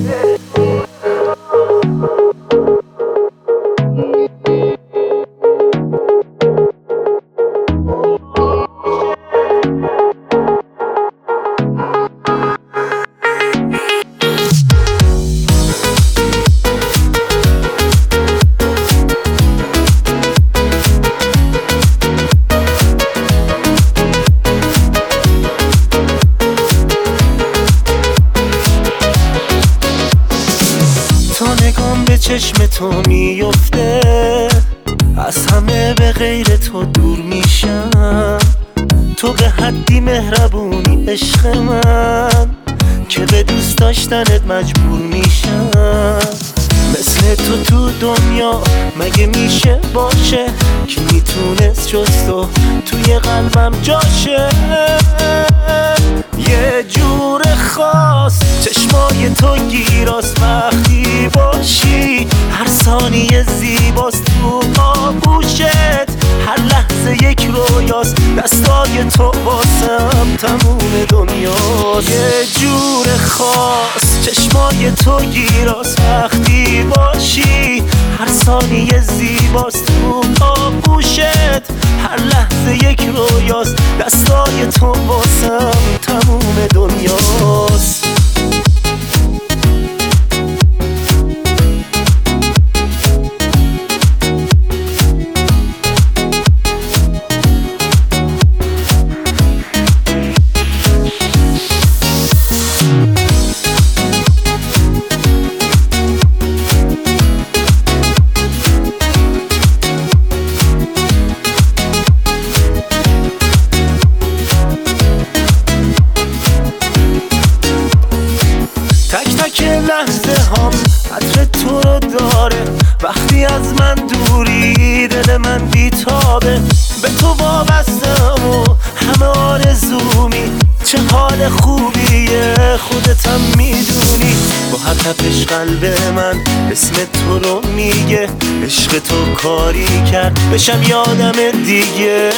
به چشم تو میفته، از همه به غیر تو دور میشم. تو به حدی مهربونی عشق من که به دوست داشتنت مجبور میشم. مثل تو دنیا مگه میشه باشه که میتونست جز تو توی قلبم جاشه؟ یه جور خاص چشمای تو گیراست وقتی باشی، هر ثانیه زیباست تو آغوشت، هر لحظه یک رویاست، دستای تو واسم تموم دنیاست. یه جور خاص چشمای تو گیراست وقتی باشی، هر ثانیه زیباست تو آغوشت، هر لحظه یک رویاست، دستای تو واسم تموم دنیاست. تک لحظه هم عطر تو رو داره، وقتی از من دوری دل من بیتابه. به تو وابستم و همه آرزومی، چه حال خوبیه خودتم میدونی. با هر تپش قلب من اسم تو رو میگه، عشق تو کاری کرد بشم یادم دیگه.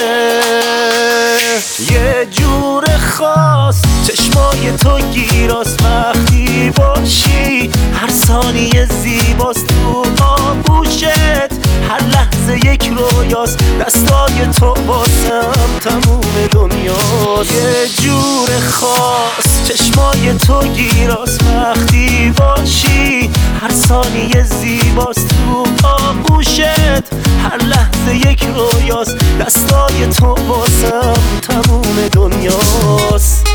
یه جور خاص چشمای تو گیراست وقتی باشی، هر ثانیه زیباست تو آغوشت، هر لحظه یک رویاست، دستای تو واسم تموم دنیاست. یه جور خاص چشمای تو گیراست وقتی باشی، هر ثانیه زیباست تو آغوشت، هر لحظه یک رویاست، دستای تو واسم تموم دنیاست.